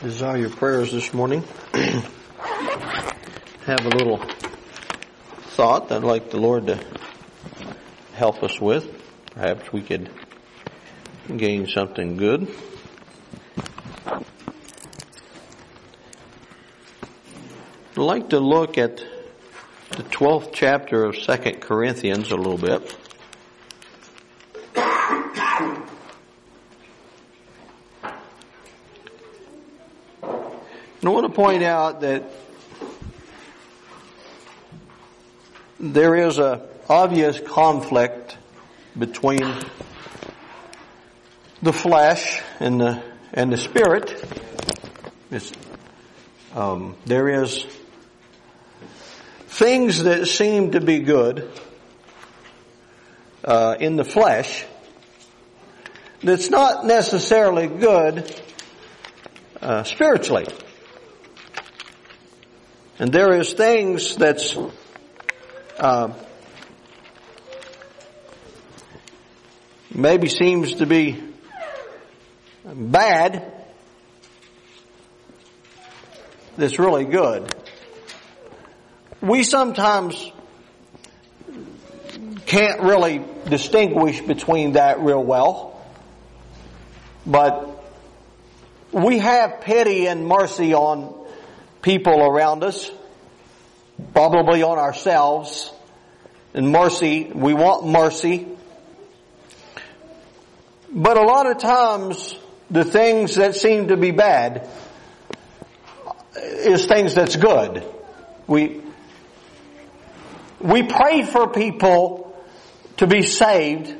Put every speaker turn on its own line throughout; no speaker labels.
Desire your prayers this morning. Have a little thought that I'd like the Lord to help us with. Perhaps we could gain something good. I'd like to look at the 12th chapter of 2 Corinthians a little bit. I want to point out that there is an obvious conflict between the flesh and the spirit. There is things that seem to be good in the flesh that's not necessarily good spiritually. And there is things that's maybe seems to be bad that's really good. We sometimes can't really distinguish between that real well, but we have pity and mercy on people around us, probably on ourselves, and mercy, we want mercy. But a lot of times, the things that seem to be bad is things that's good. We pray for people to be saved,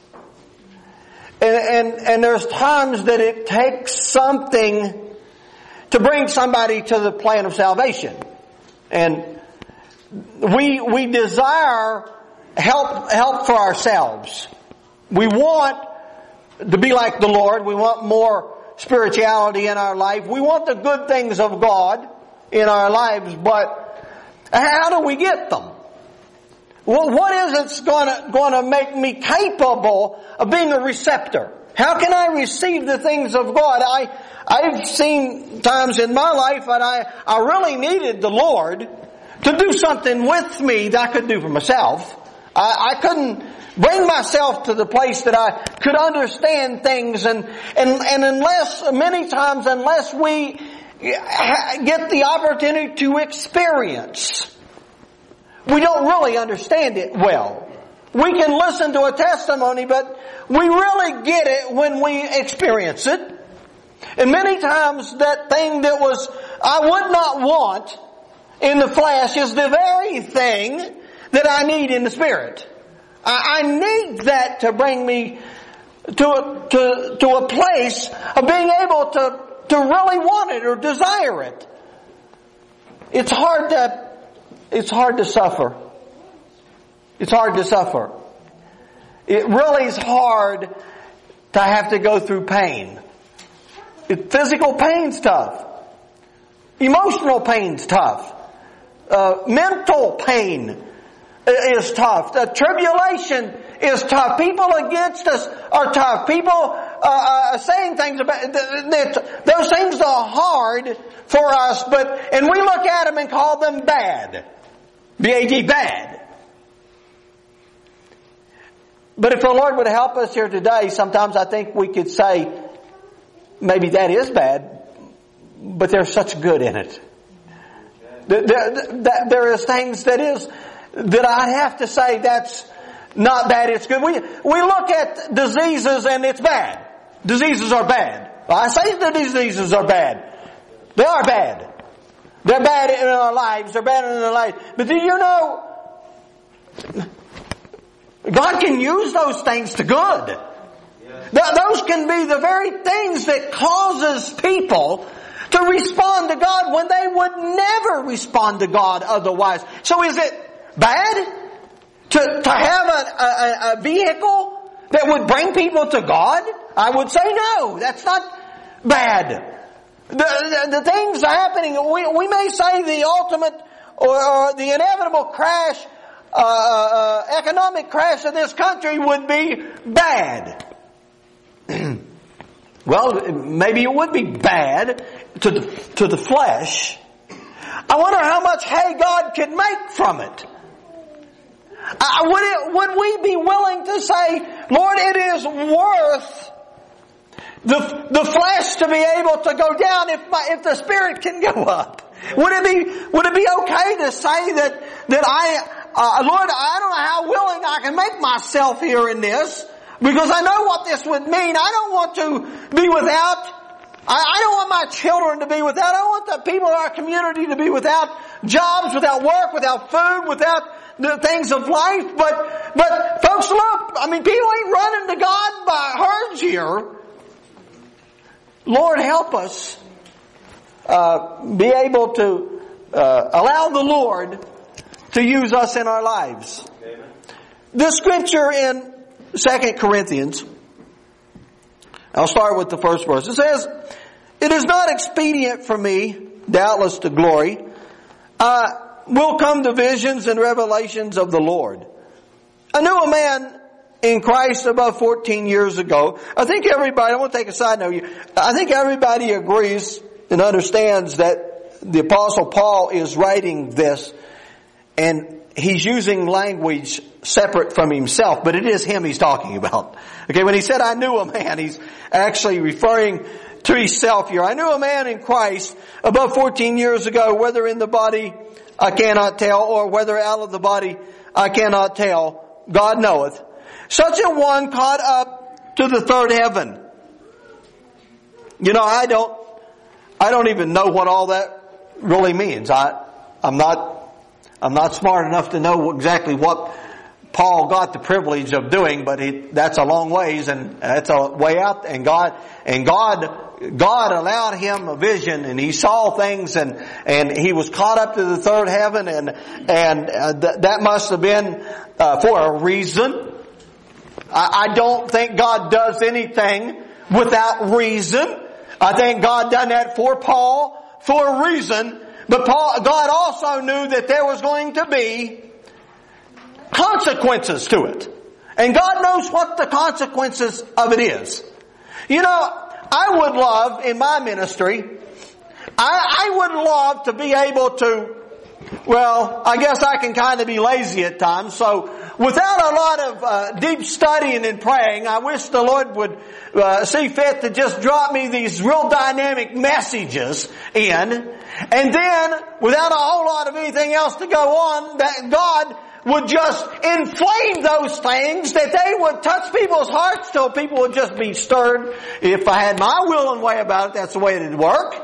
and there's times that it takes something to bring somebody to the plan of salvation. And we desire help for ourselves. We want to be like the Lord. We want more spirituality in our life. We want the good things of God in our lives, but how do we get them? Well, what is it's going to make me capable of being a receptor? How can I receive the things of God? I've seen times in my life that I really needed the Lord to do something with me that I couldn't do for myself. I couldn't bring myself to the place that I could understand things, and unless we get the opportunity to experience, we don't really understand it well. We can listen to a testimony, but we really get it when we experience it. And many times that thing that I would not want in the flesh is the very thing that I need in the spirit. I need that to bring me to a place of being able to really want it or desire it. It's hard to suffer. It's hard to suffer. It really is hard to have to go through pain. Physical pain's tough. Emotional pain's tough. Mental pain is tough. The tribulation is tough. People against us are tough. People saying things about those things are hard for us, and we look at them and call them bad. B-A-D, bad. But if the Lord would help us here today, sometimes I think we could say, maybe that is bad, but there's such good in it. There is things that I have to say that's not bad, it's good. We look at diseases and it's bad. Diseases are bad. I say the diseases are bad. They are bad. They're bad in our lives. They're bad in our lives. But do you know, God can use those things to good. Those can be the very things that causes people to respond to God when they would never respond to God otherwise. So is it bad to have a vehicle that would bring people to God? I would say no, that's not bad. The things happening, we may say the ultimate or the inevitable crash, economic crash of this country would be bad. Well, maybe it would be bad to the flesh. I wonder how much hay God could make from it. Would we be willing to say, Lord, it is worth the flesh to be able to go down if the spirit can go up? Would it be okay to say that Lord, I don't know how willing I can make myself here in this, because I know what this would mean. I don't want to be without. I don't want my children to be without. I don't want the people in our community to be without jobs, without work, without food, without the things of life. But folks, look, I mean, people ain't running to God by herds here. Lord, help us be able to allow the Lord to use us in our lives. Amen. The scripture in 2 Corinthians, I'll start with the first verse. It says, "It is not expedient for me, doubtless to glory, will come the visions and revelations of the Lord. I knew a man in Christ about 14 years ago." I think everybody, I want to take a side note. I think everybody agrees and understands that the Apostle Paul is writing this, and he's using language separate from himself, but it is him he's talking about. Okay, when he said, "I knew a man," he's actually referring to himself here. "I knew a man in Christ about 14 years ago, whether in the body I cannot tell, or whether out of the body I cannot tell. God knoweth. Such a one caught up to the third heaven." You know, I don't even know what all that really means. I'm not smart enough to know exactly what Paul got the privilege of doing, but that's a long ways, and that's a way out. And God allowed him a vision, and he saw things, and he was caught up to the third heaven, and that must have been for a reason. I don't think God does anything without reason. I think God done that for Paul for a reason. But God also knew that there was going to be consequences to it. And God knows what the consequences of it is. You know, I would love, in my ministry, I would love to be able to, well, I guess I can kind of be lazy at times, so without a lot of deep studying and praying, I wish the Lord would see fit to just drop me these real dynamic messages in, and then, without a whole lot of anything else to go on, that God would just inflame those things, that they would touch people's hearts till people would just be stirred. If I had my will and way about it, that's the way it would work.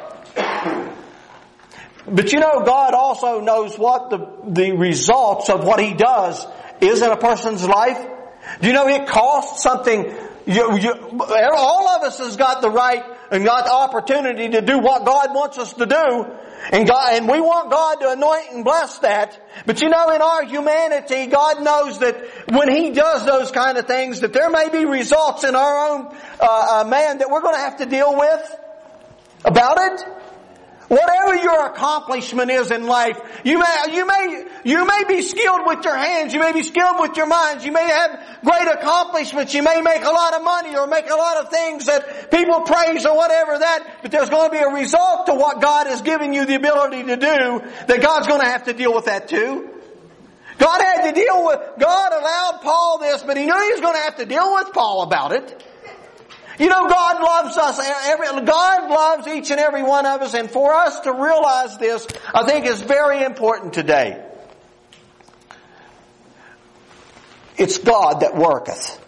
But you know, God also knows what the results of what He does is in a person's life. Do you know it costs something? All of us has got the right and got the opportunity to do what God wants us to do. And we want God to anoint and bless that. But you know, in our humanity, God knows that when He does those kind of things, that there may be results in our own man that we're going to have to deal with about it. Whatever your accomplishment is in life, you may be skilled with your hands, you may be skilled with your minds, you may have great accomplishments, you may make a lot of money or make a lot of things that people praise or whatever that, but there's going to be a result to what God has given you the ability to do, that God's going to have to deal with that too. God allowed Paul this, but He knew He was going to have to deal with Paul about it. You know, God loves us. God loves each and every one of us. And for us to realize this, I think is very important today. It's God that worketh.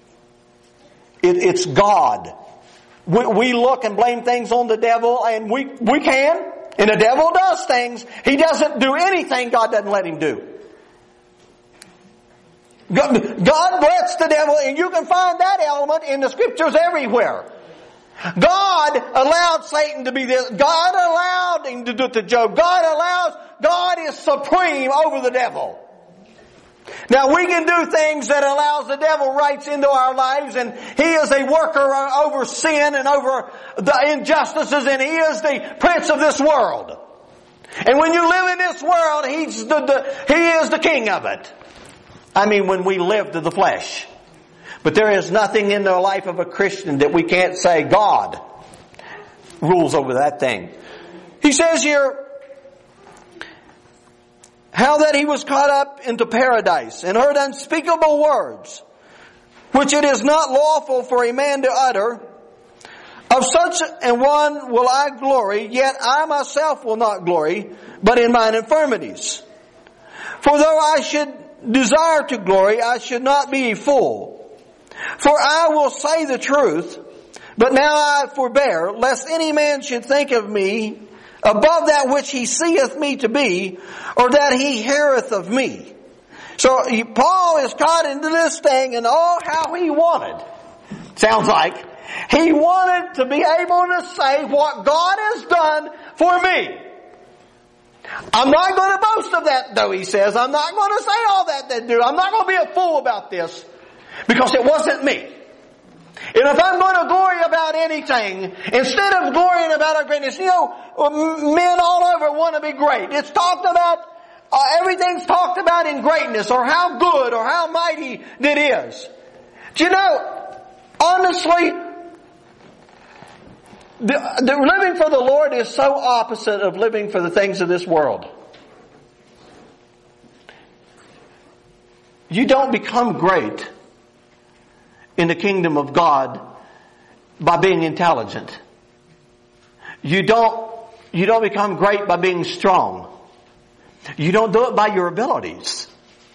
It's God. We look and blame things on the devil, and we can. And the devil does things. He doesn't do anything God doesn't let him do. God lets the devil, and you can find that element in the scriptures everywhere. God allowed Satan to be this. God allowed him to do it to Job. God is supreme over the devil. Now we can do things that allows the devil rights into our lives, and he is a worker over sin and over the injustices, and he is the prince of this world. And when you live in this world, he is the king of it. I mean, when we live to the flesh. But there is nothing in the life of a Christian that we can't say God rules over that thing. He says here, how that he was caught up into paradise and heard unspeakable words, which it is not lawful for a man to utter. Of such an one will I glory, yet I myself will not glory, but in mine infirmities. For though I should desire to glory, I should not be a fool. For I will say the truth, but now I forbear, lest any man should think of me above that which he seeth me to be, or that he heareth of me. So Paul is caught into this thing, and oh, how he wanted. Sounds like he wanted to be able to say what God has done for me. I'm not going to boast of that, though, he says. I'm not going to say all that they do. I'm not going to be a fool about this, because it wasn't me. And if I'm going to glory about anything, instead of glorying about our greatness, men all over want to be great. It's talked about, everything's talked about in greatness, or how good, or how mighty it is. Do you know, honestly, the living for the Lord is so opposite of living for the things of this world. You don't become great in the kingdom of God by being intelligent. You don't become great by being strong. You don't do it by your abilities.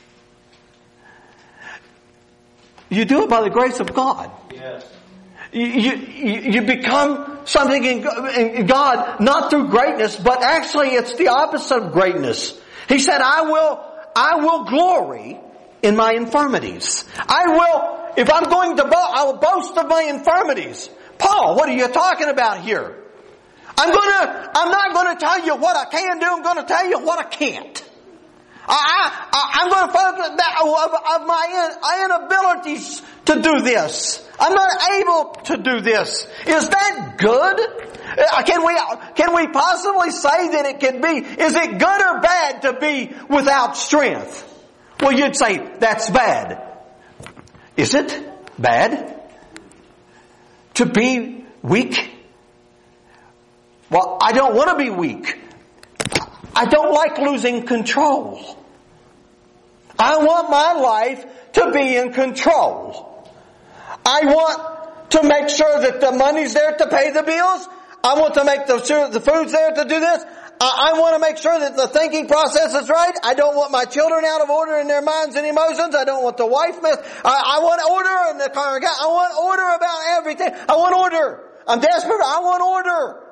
You do it by the grace of God. Yes. You become something in God, not through greatness, but actually it's the opposite of greatness. He said, I will glory in my infirmities. If I'm going to boast, I will boast of my infirmities. Paul, what are you talking about here? I'm not going to tell you what I can do. I'm going to tell you what I can't. I'm going to focus of my inabilities to do this. I'm not able to do this. Is that good? Can we possibly say that it can be? Is it good or bad to be without strength? Well, you'd say that's bad. Is it bad to be weak? Well, I don't want to be weak. I don't like losing control. I want my life to be in control. I want to make sure that the money's there to pay the bills. I want to make sure the food's there to do this. I want to make sure that the thinking process is right. I don't want my children out of order in their minds and emotions. I don't want the wife messed. I want order in the congregation. I want order about everything. I want order. I'm desperate. I want order.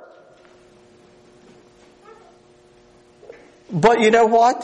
But you know what?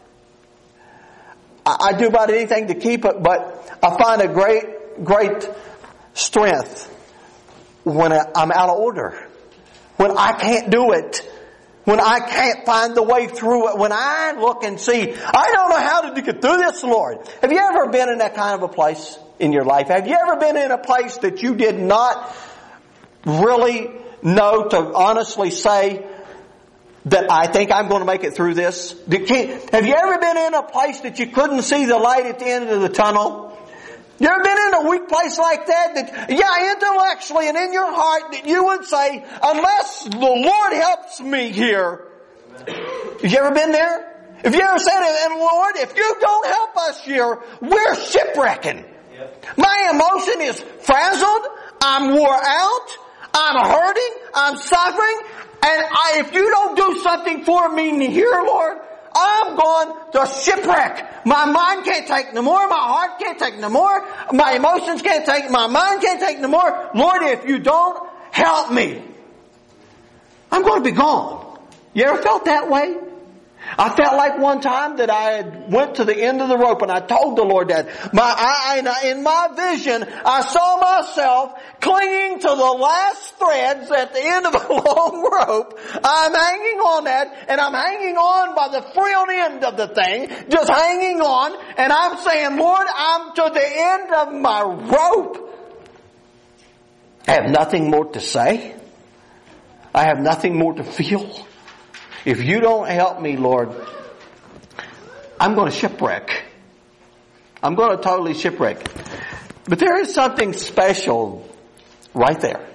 I do about anything to keep it, but I find a great strength when I'm out of order. When I can't do it. When I can't find the way through it. When I look and see, I don't know how to get through this, Lord. Have you ever been in that kind of a place in your life? Have you ever been in a place that you did not really know to honestly say that I think I'm going to make it through this? Have you ever been in a place that you couldn't see the light at the end of the tunnel? You ever been in a weak place like that? Intellectually and in your heart that you would say, unless the Lord helps me here. Have you ever been there? Have you ever said, and Lord, if you don't help us here, we're shipwrecking. Yep. My emotion is frazzled. I'm wore out. I'm hurting. I'm suffering. And if you don't do something for me here, Lord, I'm going to shipwreck. My mind can't take no more. My heart can't take no more. My emotions can't take, my mind can't take no more. Lord, if you don't help me, I'm going to be gone. You ever felt that way? I felt like one time that I had went to the end of the rope, and I told the Lord that in my vision, I saw myself clinging to the last threads at the end of a long rope. I'm hanging on that, and I'm hanging on by the frilled end of the thing, just hanging on, and I'm saying, Lord, I'm to the end of my rope. I have nothing more to say. I have nothing more to feel. If you don't help me, Lord, I'm going to shipwreck. I'm going to totally shipwreck. But there is something special right there.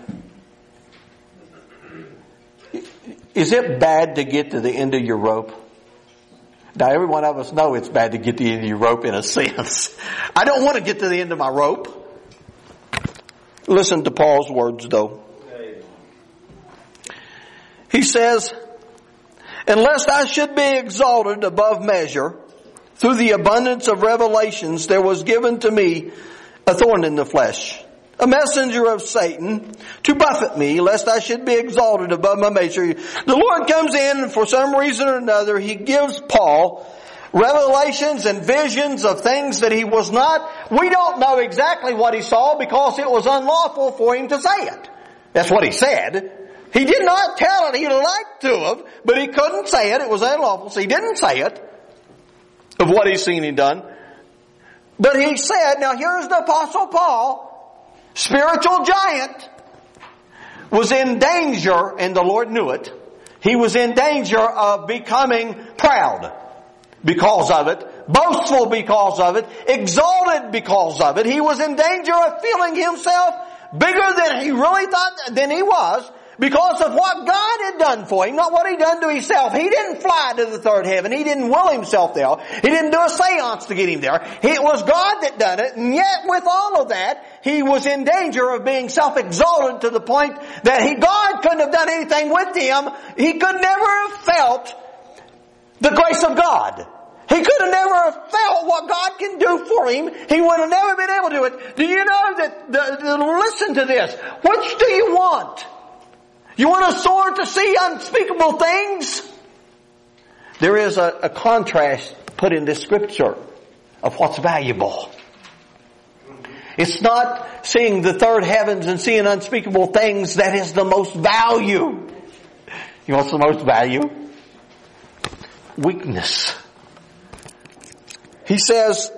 Is it bad to get to the end of your rope? Now, every one of us know it's bad to get to the end of your rope in a sense. I don't want to get to the end of my rope. Listen to Paul's words, though. He says, "And lest I should be exalted above measure, through the abundance of revelations there was given to me a thorn in the flesh, a messenger of Satan, to buffet me, lest I should be exalted above my measure." The Lord comes in, and for some reason or another, He gives Paul revelations and visions of things that he was not. We don't know exactly what he saw because it was unlawful for him to say it. That's what he said. He did not tell it. He'd like to have, but he couldn't say it. It was unlawful, so he didn't say it of what he's seen and done. But he said, now here's the Apostle Paul, spiritual giant, was in danger, and the Lord knew it. He was in danger of becoming proud because of it, boastful because of it, exalted because of it. He was in danger of feeling himself bigger than he really thought than he was, because of what God had done for him, not what He'd done to Himself. He didn't fly to the third heaven. He didn't will Himself there. He didn't do a seance to get him there. It was God that done it. And yet with all of that, he was in danger of being self-exalted to the point that God couldn't have done anything with him. He could never have felt the grace of God. He could have never have felt what God can do for him. He would have never been able to do it. Do you know that, listen to this. Which do you want? You want to soar to see unspeakable things? There is a contrast put in this scripture of what's valuable. It's not seeing the third heavens and seeing unspeakable things that is the most value. You know what's the most value? Weakness. He says,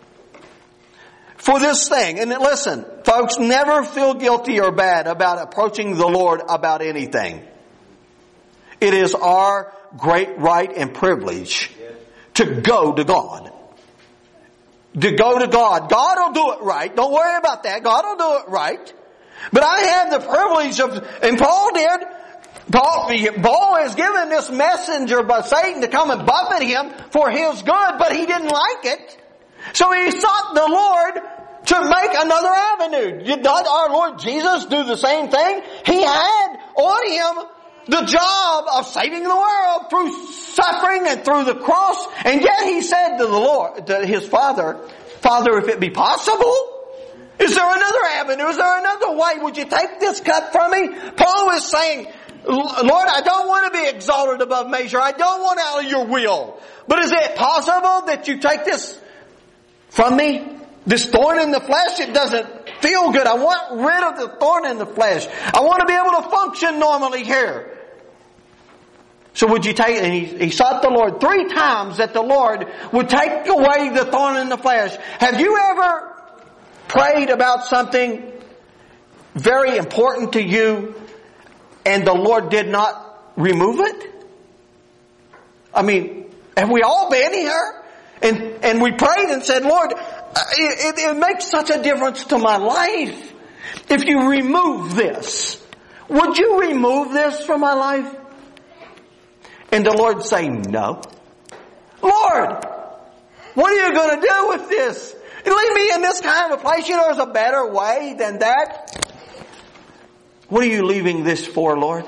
for this thing, and listen, folks, never feel guilty or bad about approaching the Lord about anything. It is our great right and privilege to go to God. To go to God. God will do it right. Don't worry about that. God will do it right. But I have the privilege of, and Paul did, Paul is given this messenger by Satan to come and buffet him for his good, but he didn't like it. So he sought the Lord to make another avenue. Did not our Lord Jesus do the same thing? He had on him the job of saving the world through suffering and through the cross. And yet he said to the Lord, to his Father, Father, if it be possible, is there another avenue? Is there another way? Would you take this cup from me? Paul is saying, Lord, I don't want to be exalted above measure. I don't want out of your will. But is it possible that you take this from me? This thorn in the flesh, it doesn't feel good. I want rid of the thorn in the flesh. I want to be able to function normally here. So would you take it? And he sought the Lord 3 times that the Lord would take away the thorn in the flesh. Have you ever prayed about something very important to you and the Lord did not remove it? I mean, have we all been here? And we prayed and said, Lord, it makes such a difference to my life. If you remove this, would you remove this from my life? And the Lord say, no. Lord, what are you going to do with this? Leave me in this kind of a place. You know, there's a better way than that. What are you leaving this for, Lord?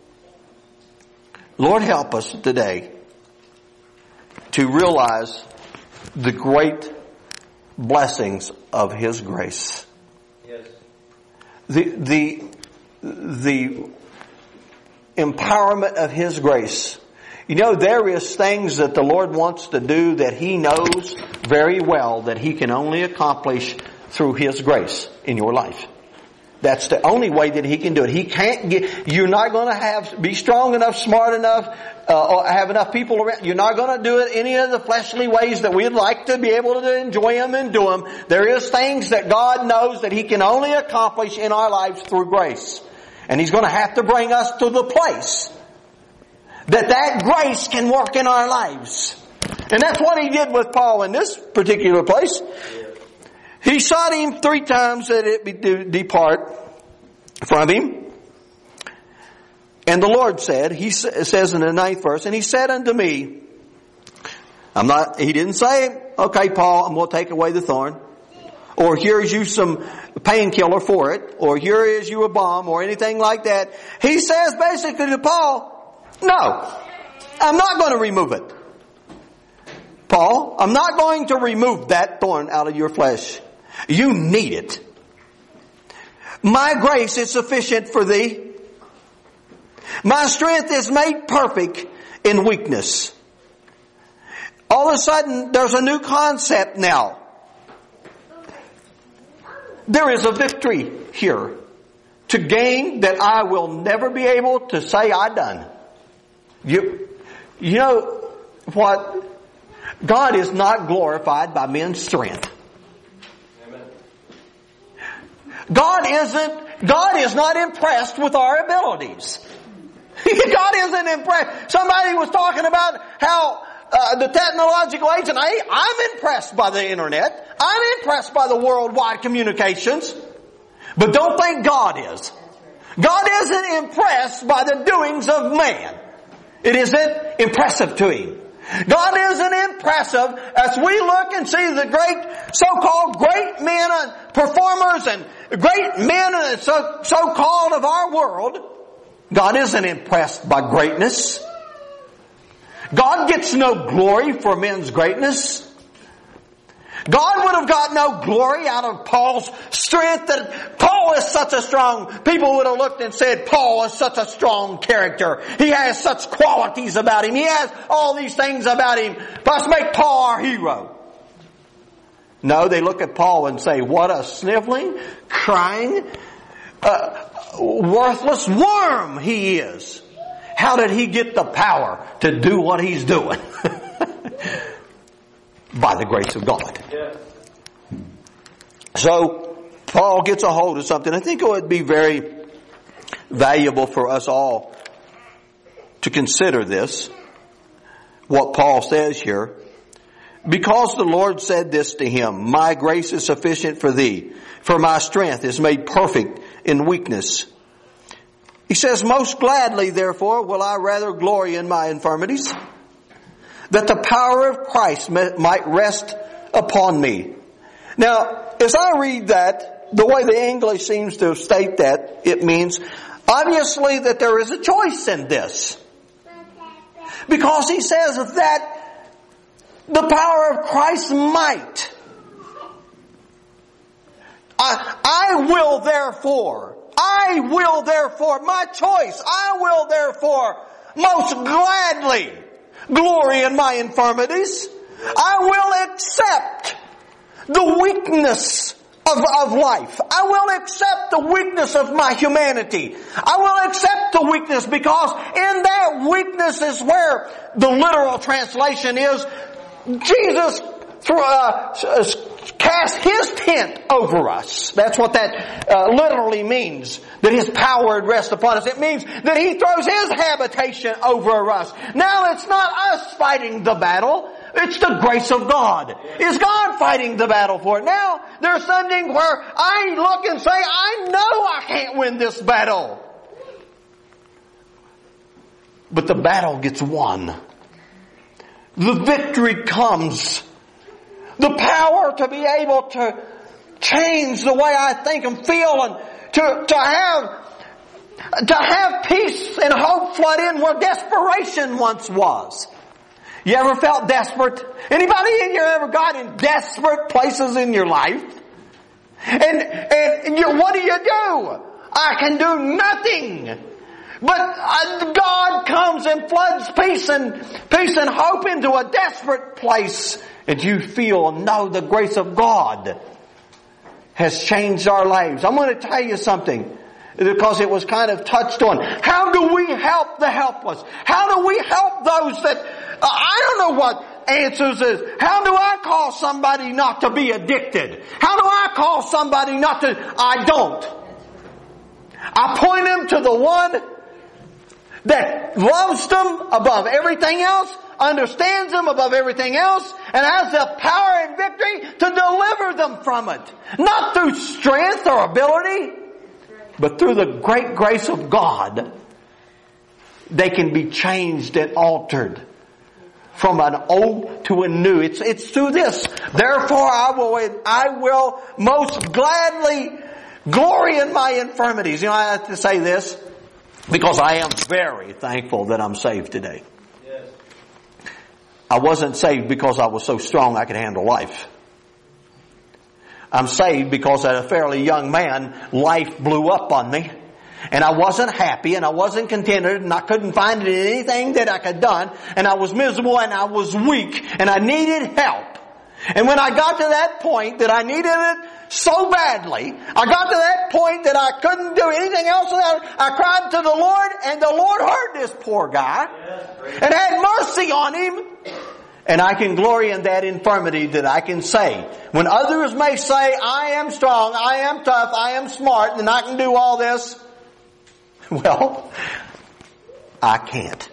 Lord, help us today to realize the great blessings of His grace. Yes. The empowerment of His grace. You know, there is things that the Lord wants to do that He knows very well that He can only accomplish through His grace in your life. That's the only way that He can do it. He can't you're not going to be strong enough, smart enough, or have enough people around. You're not going to do it any of the fleshly ways that we'd like to be able to enjoy them and do them. There is things that God knows that He can only accomplish in our lives through grace. And He's going to have to bring us to the place that grace can work in our lives. And that's what He did with Paul in this particular place. He sought him 3 times that it be depart from him. And the Lord said, he says in the 9th verse, and he said unto me, he didn't say, okay, Paul, I'm going to take away the thorn. Or here is you some painkiller for it. Or here is you a balm or anything like that. He says basically to Paul, no, I'm not going to remove it. Paul, I'm not going to remove that thorn out of your flesh. You need it. My grace is sufficient for thee. My strength is made perfect in weakness. All of a sudden, there's a new concept now. There is a victory here to gain that I will never be able to say I done. You know what? God is not glorified by men's strength. God is not impressed with our abilities. God isn't impressed. Somebody was talking about how the technological age, and I'm impressed by the internet. I'm impressed by the worldwide communications. But don't think God is. God isn't impressed by the doings of man. It isn't impressive to Him. God isn't impressive as we look and see the great, so-called great men and performers and great men and so-called of our world. God isn't impressed by greatness. God gets no glory for men's greatness. God would have got no glory out of Paul's strength. That Paul is such a strong, people would have looked and said, Paul is such a strong character. He has such qualities about him. He has all these things about him. Let's make Paul our hero. No, they look at Paul and say, what a sniveling, crying, worthless worm he is. How did he get the power to do what he's doing? By the grace of God. Yeah. So, Paul gets a hold of something. I think it would be very valuable for us all to consider this, what Paul says here. Because the Lord said this to him, my grace is sufficient for thee, for my strength is made perfect in weakness. He says, most gladly, therefore, will I rather glory in my infirmities, that the power of Christ might rest upon me. Now, as I read that, the way the English seems to state that, it means, obviously, that there is a choice in this. Because he says that the power of Christ's might. I will therefore, my choice, I will therefore most gladly glory in my infirmities. I will accept the weakness of life. I will accept the weakness of my humanity. I will accept the weakness because in that weakness is where the literal translation is Jesus cast His tent over us. That's what that literally means. That His power would rest upon us. It means that He throws His habitation over us. Now it's not us fighting the battle. It's the grace of God. It's God fighting the battle for it. Now there's something where I look and say, I know I can't win this battle. But the battle gets won. The victory comes. The power to be able to change the way I think and feel and to have peace and hope flood in where desperation once was. You ever felt desperate? Anybody in here ever got in desperate places in your life? And what do? I can do nothing. But God comes and floods peace and hope into a desperate place. And you feel and know the grace of God has changed our lives. I'm going to tell you something because it was kind of touched on. How do we help the helpless? How do we help those that, I don't know what answers is. How do I call somebody not to be addicted? How do I call somebody not to, I don't. I point them to the one that loves them above everything else. understands them above everything else, and has the power and victory to deliver them from it. Not through strength or ability, but through the great grace of God. They can be changed and altered from an old to a new. It's through this. Therefore I will most gladly glory in my infirmities. You know, I have to say this because I am very thankful that I'm saved today. Yes. I wasn't saved because I was so strong I could handle life. I'm saved because as a fairly young man, life blew up on me. And I wasn't happy and I wasn't contented and I couldn't find anything that I could done. And I was miserable and I was weak and I needed help. And when I got to that point that I needed it so badly, I got to that point that I couldn't do anything else without it. I cried to the Lord and the Lord heard this poor guy and had mercy on him. And I can glory in that infirmity that I can say. When others may say, I am strong, I am tough, I am smart, and I can do all this. Well, I can't.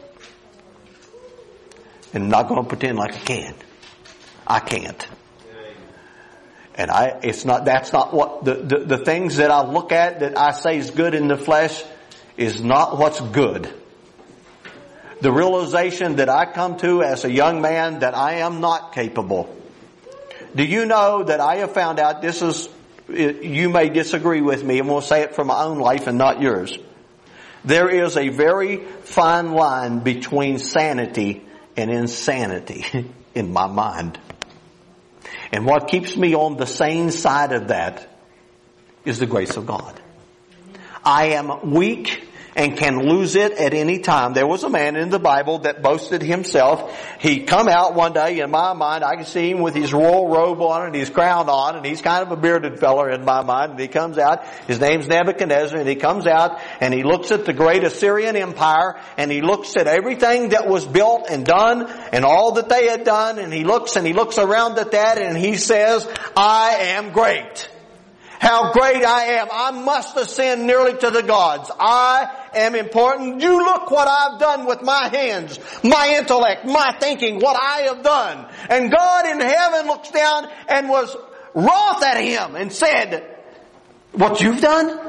And I'm not going to pretend like I can. I can't. And that's not what, the things that I look at that I say is good in the flesh is not what's good. The realization that I come to as a young man that I am not capable. Do you know that I have found out, you may disagree with me, and we'll say it from my own life and not yours. There is a very fine line between sanity and insanity in my mind. And what keeps me on the sane side of that is the grace of God. I am weak and can lose it at any time. There was a man in the Bible that boasted himself. He come out one day, in my mind, I can see him with his royal robe on and his crown on, and he's kind of a bearded feller in my mind. And he comes out, his name's Nebuchadnezzar, and he comes out and he looks at the great Assyrian Empire, and he looks at everything that was built and done, and all that they had done, and he looks around at that, and he says, I am great. How great I am. I must ascend nearly to the gods. I am important. You look what I've done with my hands, my intellect, my thinking, what I have done. And God in heaven looks down and was wroth at him and said, what you've done?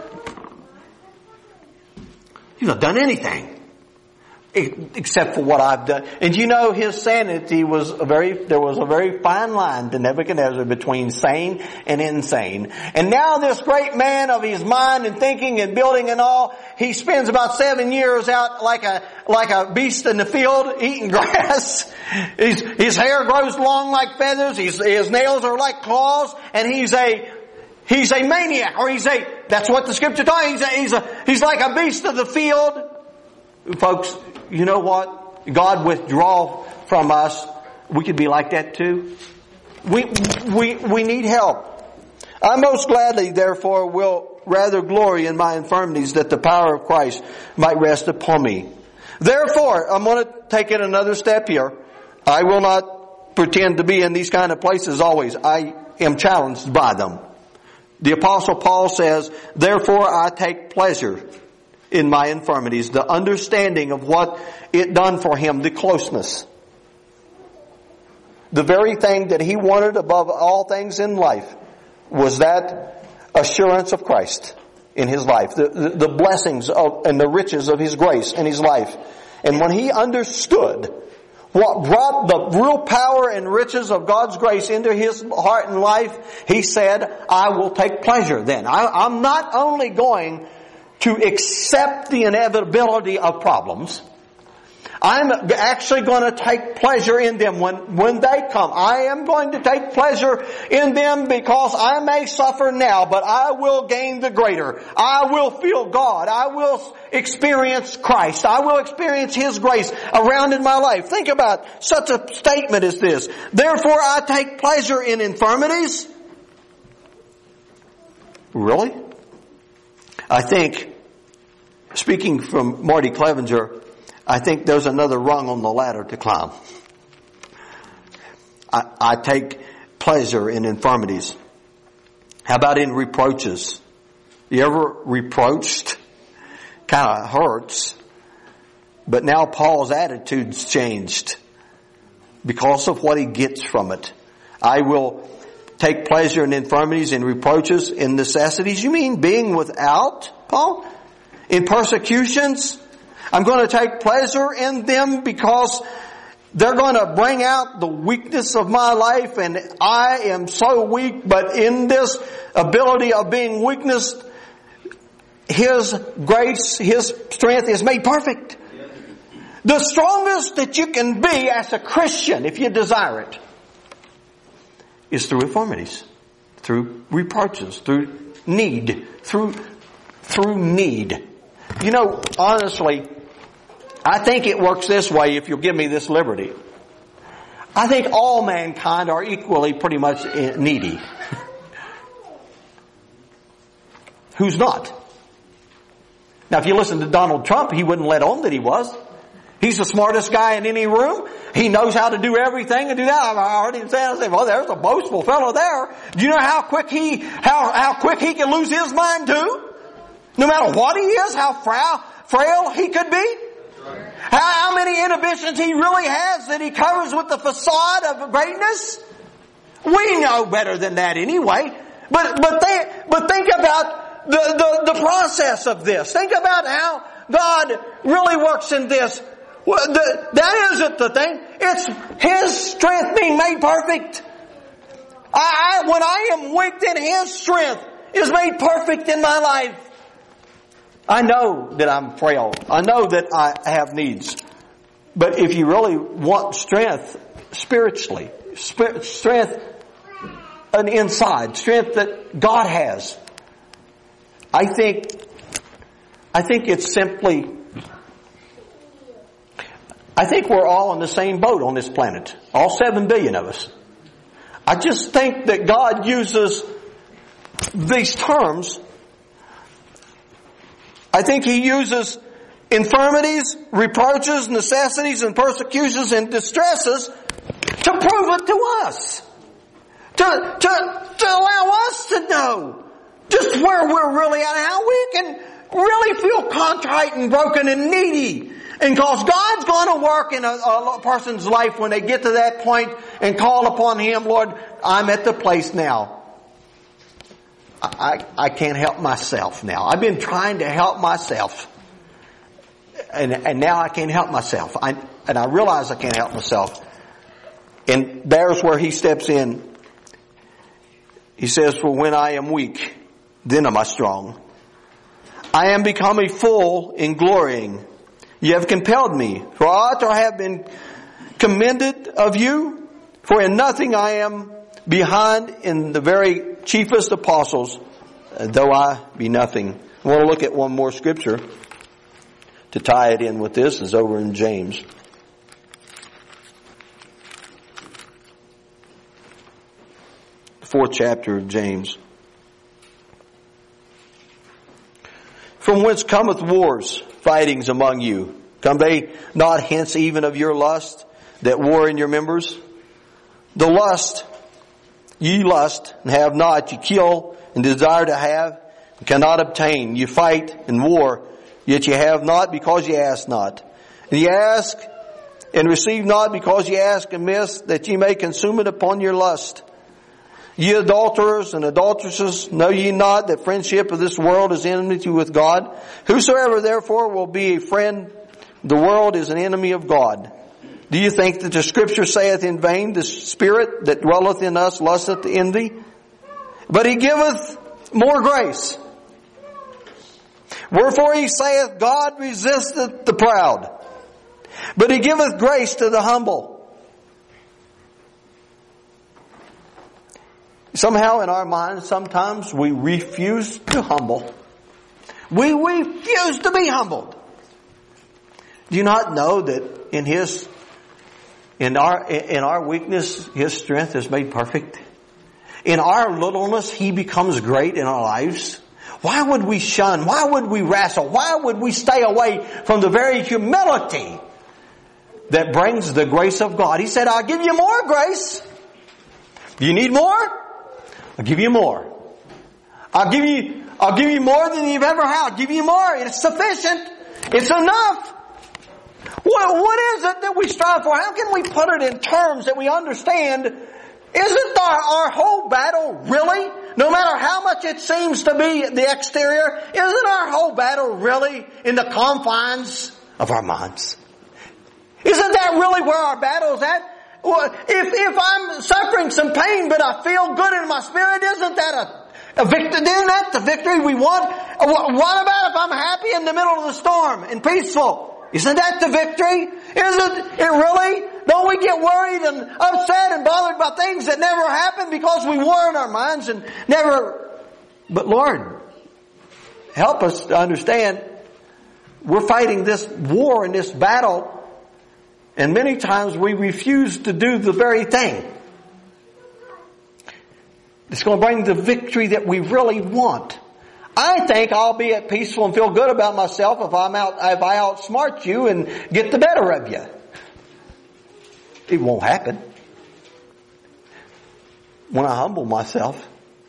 You've not done anything except for what I've done. And you know, his sanity there was a very fine line to Nebuchadnezzar between sane and insane. And now this great man of his mind and thinking and building and all, he spends about 7 years out like a beast in the field eating grass. His hair grows long like feathers. His nails are like claws, and he's a maniac, or that's what the scripture tells you. He's like a beast of the field. Folks, you know what? God withdraw from us. We could be like that too. We need help. I most gladly, therefore, will rather glory in my infirmities, that the power of Christ might rest upon me. Therefore, I'm going to take it another step here. I will not pretend to be in these kind of places always. I am challenged by them. The Apostle Paul says, therefore I take pleasure in my infirmities, the understanding of what it done for him, the closeness. The very thing that he wanted above all things in life was that assurance of Christ in his life, the blessings and the riches of his grace in his life. And when he understood what brought the real power and riches of God's grace into his heart and life, he said, I will take pleasure then. I'm not only going to accept the inevitability of problems, I'm actually going to take pleasure in them when they come. I am going to take pleasure in them because I may suffer now, but I will gain the greater. I will feel God. I will experience Christ. I will experience His grace around in my life. Think about such a statement as this. Therefore I take pleasure in infirmities. Really? I think, speaking from Marty Clevenger, I think there's another rung on the ladder to climb. I take pleasure in infirmities. How about in reproaches? You ever reproached? Kind of hurts. But now Paul's attitude's changed. because of what he gets from it. I will take pleasure in infirmities and reproaches and necessities. You mean being without, Paul? In persecutions? I'm going to take pleasure in them because they're going to bring out the weakness of my life, and I am so weak, but in this ability of being weakness, His grace, His strength is made perfect. The strongest that you can be as a Christian, if you desire it, is through infirmities, through reproaches, through need, through need. You know, honestly, I think it works this way, if you'll give me this liberty. I think all mankind are equally pretty much needy. Who's not? Now, if you listen to Donald Trump, he wouldn't let on that he was. He's the smartest guy in any room. He knows how to do everything and do that. I heard him say, well, there's a boastful fellow there. Do you know how quick he can lose his mind too? No matter what he is, how frail he could be? How many inhibitions he really has that he covers with the facade of greatness? We know better than that anyway. But think about the process of this. Think about how God really works in this. That isn't the thing. It's His strength being made perfect. When I am weak, then His strength is made perfect in my life. I know that I'm frail. I know that I have needs. But if you really want strength spiritually, strength on the inside, strength that God has, I think it's simply, I think we're all in the same boat on this planet. All 7 billion of us. I just think that God uses these terms. I think He uses infirmities, reproaches, necessities, and persecutions and distresses to prove it to us. To allow us to know just where we're really at, how we can really feel contrite and broken and needy. And because God's going to work in a person's life when they get to that point and call upon Him, Lord, I'm at the place now. I can't help myself now. I've been trying to help myself. And now I can't help myself. And I realize I can't help myself. And there's where He steps in. He says, for when I am weak, then am I strong. I am become a fool in glorying. You have compelled me, for I ought to have been commended of you. For in nothing I am behind in the very chiefest apostles, though I be nothing. I want to look at one more scripture to tie it in with this. It's over in James. The 4th chapter of James. From whence cometh wars, fightings among you? Come they not hence even of your lust, that war in your members? The lust, ye lust, and have not. You kill and desire to have, and cannot obtain. You fight and war, yet you have not, because you ask not. And ye ask and receive not, because ye ask amiss, that ye may consume it upon your lust. Ye adulterers and adulteresses, know ye not that friendship of this world is enmity with God? Whosoever therefore will be a friend of the world is an enemy of God. Do you think that the Scripture saith in vain, the Spirit that dwelleth in us lusteth to envy? But He giveth more grace. Wherefore He saith, God resisteth the proud, but He giveth grace to the humble. Somehow in our minds, sometimes we refuse to humble. We refuse to be humbled. Do you not know that in our weakness, His strength is made perfect? In our littleness, He becomes great in our lives. Why would we shun? Why would we wrestle? Why would we stay away from the very humility that brings the grace of God? He said, I'll give you more grace. Do you need more? I'll give you more. I'll give you more than you've ever had. I'll give you more. It's sufficient. It's enough. What is it that we strive for? How can we put it in terms that we understand? Isn't our whole battle really, no matter how much it seems to be the exterior, isn't our whole battle really in the confines of our minds? Isn't that really where our battle is at? Well, if I'm suffering some pain but I feel good in my spirit, isn't that a victory? Isn't that the victory we want? What about if I'm happy in the middle of the storm and peaceful? Isn't that the victory? Isn't it really? Don't we get worried and upset and bothered by things that never happen because we war in our minds and never... But Lord, help us to understand we're fighting this war and this battle, and many times we refuse to do the very thing. It's going to bring the victory that we really want. I think I'll be at peaceful and feel good about myself if I outsmart you and get the better of you. It won't happen. When I humble myself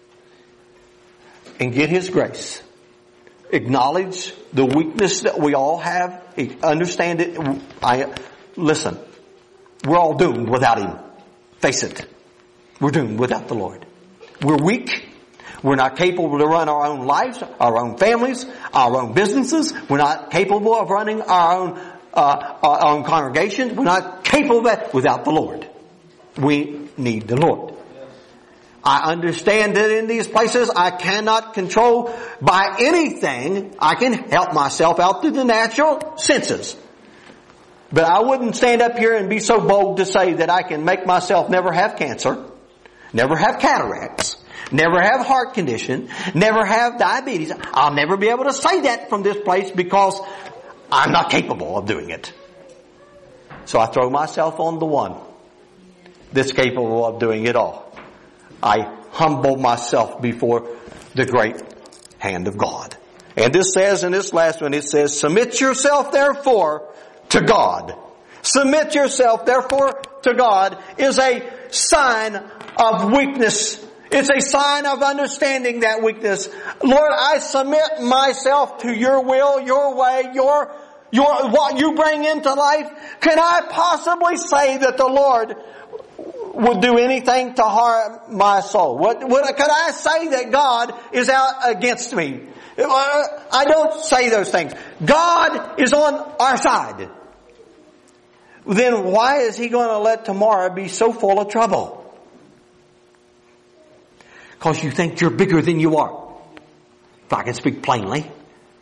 and get His grace, acknowledge the weakness that we all have, understand it. Listen, we're all doomed without Him. Face it. We're doomed without the Lord. We're weak. We're not capable to run our own lives, our own families, our own businesses. We're not capable of running our own congregations. We're not capable of that without the Lord. We need the Lord. I understand that in these places I cannot control by anything. I can help myself out through the natural senses. But I wouldn't stand up here and be so bold to say that I can make myself never have cancer, never have cataracts, never have heart condition, never have diabetes. I'll never be able to say that from this place because I'm not capable of doing it. So I throw myself on the one that's capable of doing it all. I humble myself before the great hand of God. And this says in this last one, it says, submit yourself therefore to God. Submit yourself therefore to God is a sign of weakness. It's a sign of understanding that weakness. Lord, I submit myself to your will, your way, your what you bring into life. Can I possibly say that the Lord would do anything to harm my soul? Could I say that God is out against me? I don't say those things. God is on our side. Then why is He going to let tomorrow be so full of trouble? Because you think you're bigger than you are. If I can speak plainly.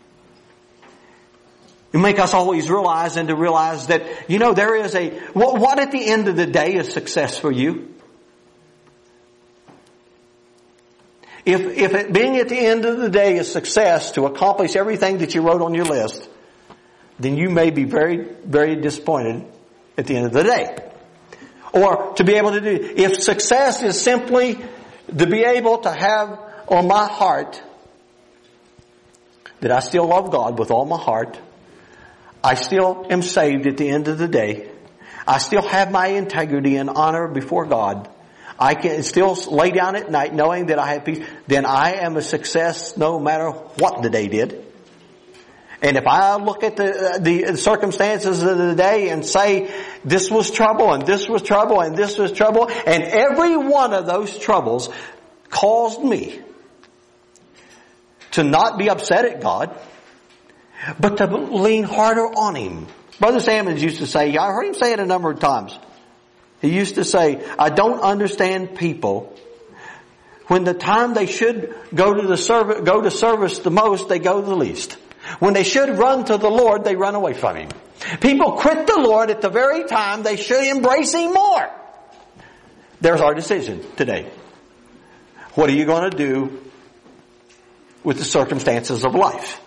You make us always realize that, there is what at the end of the day is success for you? If being at the end of the day is success to accomplish everything that you wrote on your list, then you may be very, very disappointed at the end of the day. Or to be able to do, if success is simply to be able to have on my heart that I still love God with all my heart, I still am saved at the end of the day, I still have my integrity and honor before God, I can still lay down at night knowing that I have peace, then I am a success no matter what the day did. And if I look at the circumstances of the day and say, this was trouble and this was trouble and this was trouble, and every one of those troubles caused me to not be upset at God, but to lean harder on Him. Brother Sammons used to say, I heard him say it a number of times. He used to say, I don't understand people when the time they should go to service the most, they go the least. When they should run to the Lord, they run away from Him. People quit the Lord at the very time they should embrace Him more. There's our decision today. What are you going to do with the circumstances of life?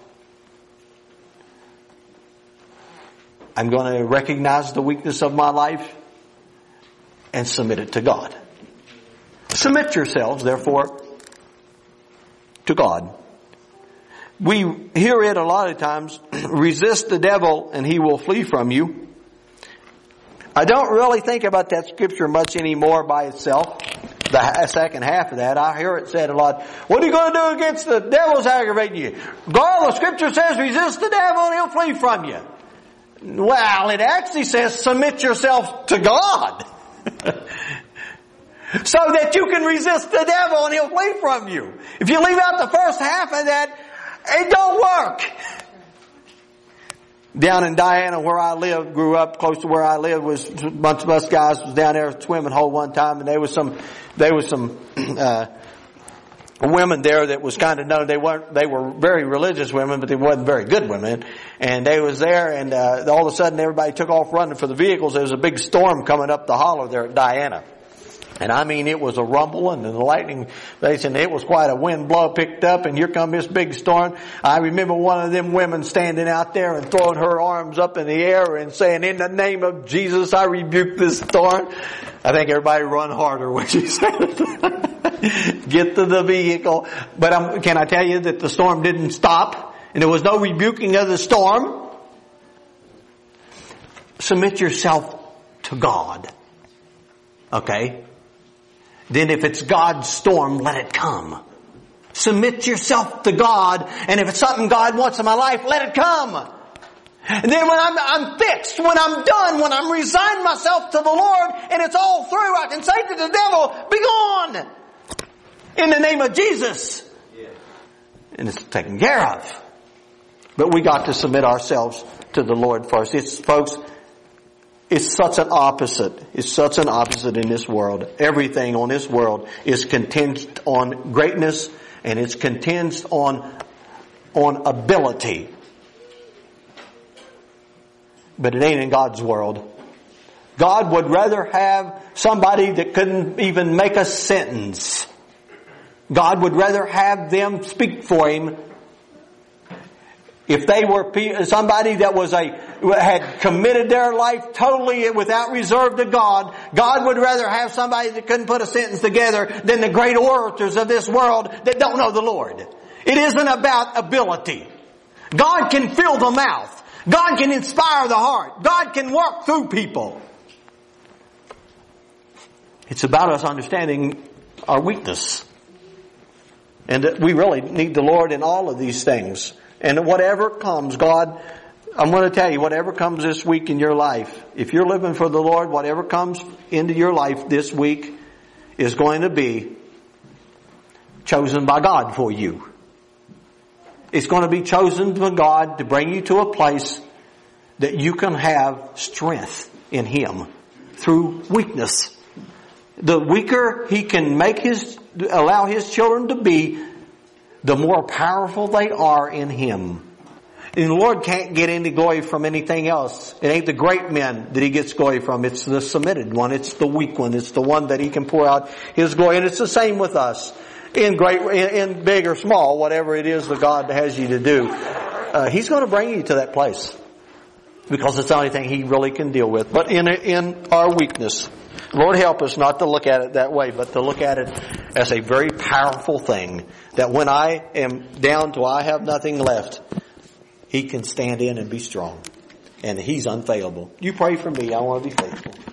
I'm going to recognize the weakness of my life and submit it to God. Submit yourselves, therefore, to God. We hear it a lot of times, resist the devil and he will flee from you. I don't really think about that scripture much anymore by itself. The second half of that, I hear it said a lot. What are you going to do against the devil's aggravating you? God, the scripture says resist the devil and he'll flee from you. Well, it actually says submit yourself to God. So that you can resist the devil and he'll flee from you. If you leave out the first half of that, it don't work. Down in Diana where I live, grew up close to where I live, was a bunch of us guys was down there at a swimming hole one time, and there was some women there that was kind of known. They were very religious women, but they wasn't very good women. And they was there, and all of a sudden everybody took off running for the vehicles. There was a big storm coming up the hollow there at Diana. And I mean, it was a rumble and the lightning. They said it was quite a wind blow picked up, and here come this big storm. I remember one of them women standing out there and throwing her arms up in the air and saying, "In the name of Jesus, I rebuke this storm." I think everybody run harder when she said it. Get to the vehicle. But can I tell you that the storm didn't stop, and there was no rebuking of the storm? Submit yourself to God. Okay? Then if it's God's storm, let it come. Submit yourself to God, and if it's something God wants in my life, let it come. And then when I'm fixed, when I'm done, when I'm resigned myself to the Lord, and it's all through, I can say to the devil, "Be gone!" In the name of Jesus. And it's taken care of. But we got to submit ourselves to the Lord first. Folks, it's such an opposite. It's such an opposite in this world. Everything on this world is contingent on greatness, and it's contingent on ability. But it ain't in God's world. God would rather have somebody that couldn't even make a sentence. God would rather have them speak for Him. If they were somebody that had committed their life totally without reserve to God, God would rather have somebody that couldn't put a sentence together than the great orators of this world that don't know the Lord. It isn't about ability. God can fill the mouth. God can inspire the heart. God can work through people. It's about us understanding our weakness. And that we really need the Lord in all of these things. And whatever comes, God, I'm going to tell you, whatever comes this week in your life, if you're living for the Lord, whatever comes into your life this week is going to be chosen by God for you. It's going to be chosen by God to bring you to a place that you can have strength in Him through weakness. The weaker He can allow His children to be, the more powerful they are in Him. And the Lord can't get any glory from anything else. It ain't the great men that He gets glory from. It's the submitted one. It's the weak one. It's the one that He can pour out His glory. And it's the same with us. In big or small, whatever it is that God has you to do. He's going to bring you to that place. Because it's the only thing He really can deal with. But in our weakness, Lord help us not to look at it that way, but to look at it as a very powerful thing. That when I am down to I have nothing left, He can stand in and be strong. And He's unfailable. You pray for me. I want to be faithful.